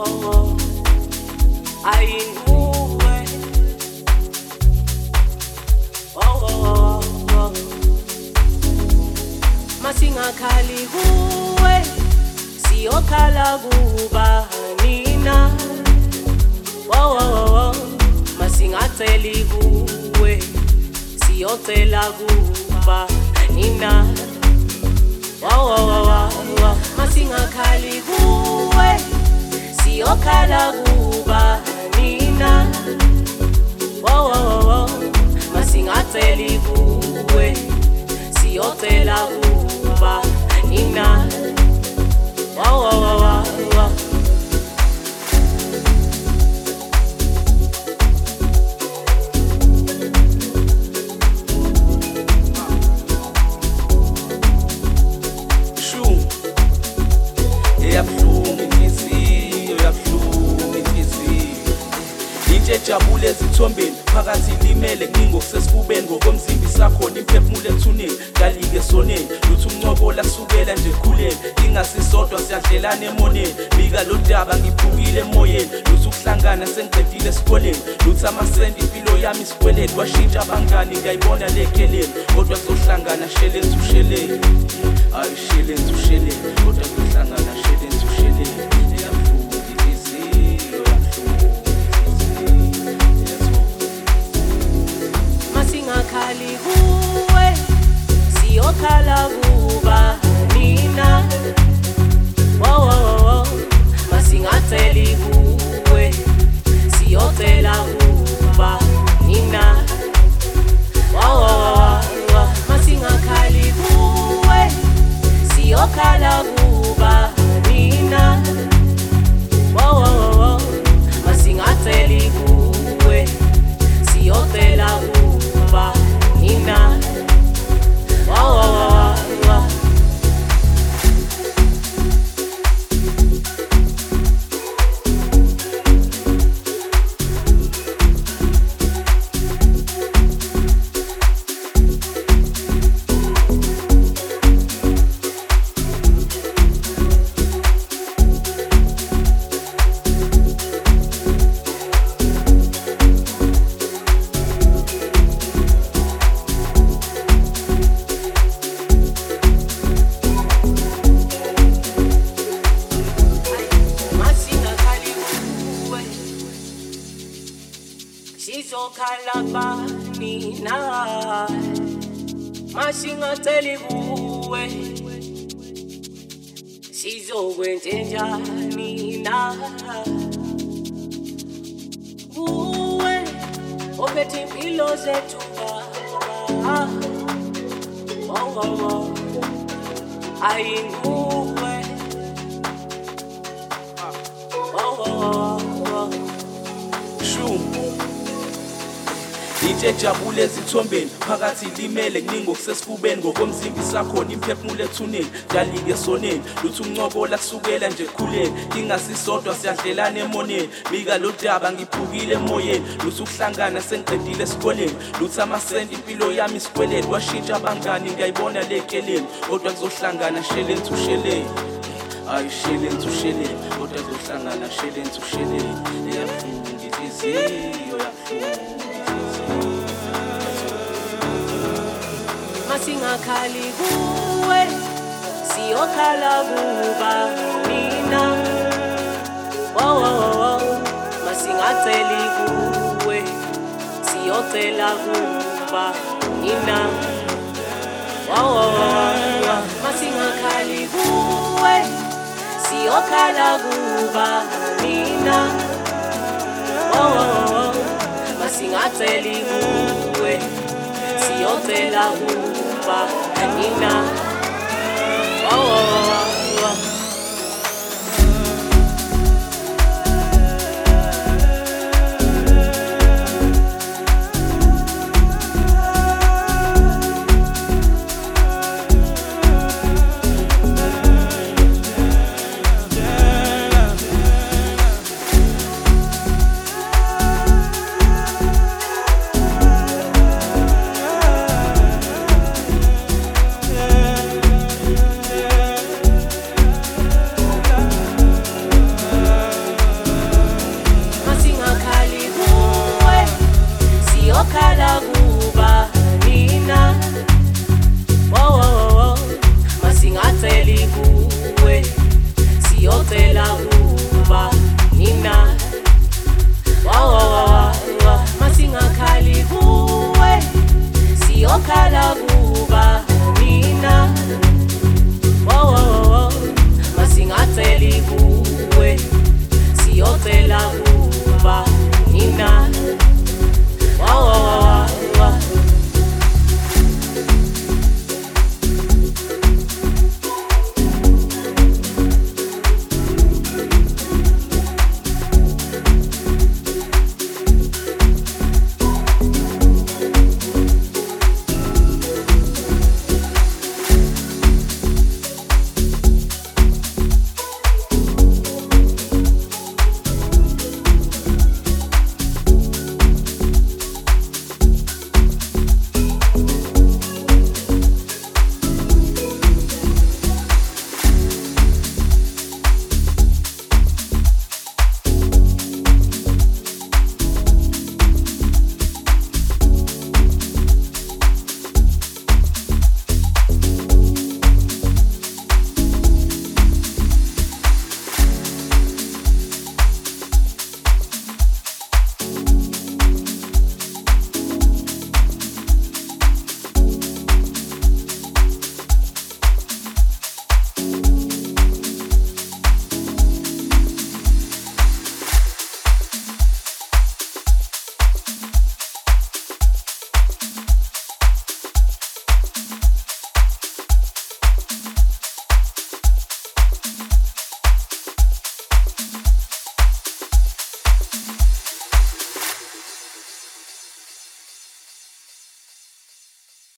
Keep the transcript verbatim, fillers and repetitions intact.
oh, ayinguwe. Oh, oh, oh. Masingakhali kuwe, siyokhala kuba nina. Oh, oh, oh. Masingaceli kuwe, siyocela kuba nina. Oh, oh, oh, oh. Masingakhali kuwe, siyokhala kuba nina. Oh, oh, oh. Masingaceli kuwe, siyocela kuba nina. Oh, oh, oh, oh. Jabule ezithombeni phakathi limele ngingokusesifubeni ngokomzimba isakhona imphefumulo ethuneni kalike soneni luthi umncokola kusukela nje ekhuleni ingasisodwa siyadlelana emoneni bika lo daba ngiphukile emoyeni luthi ukuhlangana sengiqedile esikoleni luthi amasenti impilo yami isikweleti washintsha abangani ngiyayibona lekheleni kodwa kuzohlangana shelenzi usheleni ayi shelenzi usheleni kodwa kuzohlangana shelenzi usheleni. Masingakhali kuwe, siyokhala kuba nina. Oh, oh, oh. Masingaceli kuwe, siyocela kuba nina. Oh, oh, oh. Masingakhali kuwe, siyokhala kuba nina. Oh, oh, oh. Masingaceli kuwe, siyocela kuba nina. Oh, oh, oh, oh. Sizokhala nina, masingaceli kuwe, sizokwenzenjani na? Kuwe ophethe impilo zethu baba. Oh, oh, oh. Ayinguwe. Oh, oh, oh. Itshe jabule ezithombeni phakathi limele ngingokusesifubeni ngokomzimba isakhona imphefumulo ethuneni kalike soneni luthi umncokola kusukela nje ekhuleni ingasisodwa siyadlelana emoneni bika lo daba ngiphukile emoyeni luthi ukuhlangana sengiqedile esikoleni luthi amasenti impilo yami isikweleti washintsha abangani ngiyayibona lekheleni kodwa kuzohlangana shelenzi usheleni ayi shelenzi usheleni kodwa kuzohlangana shelenzi usheleni. Eyabuhlungu inhliziyo yabuhlungu. Masingakhali kuwe, siyokhala kuba nina. Oh, oh, oh. Masingaceli kuwe, siyocela kuba nina. Oh, oh, oh. Masingakhali kuwe, siyokhala kuba nina. Oh, oh, oh. Masingaceli kuwe, siyocela kuba nina. Oh, oh, oh.